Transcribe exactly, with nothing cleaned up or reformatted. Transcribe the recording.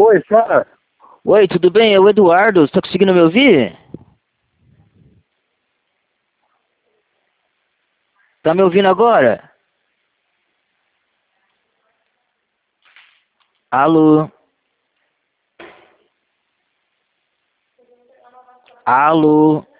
Oi, fala. Oi, tudo bem? É o Eduardo. Você tá conseguindo me ouvir? Tá me ouvindo agora? Alô? Alô?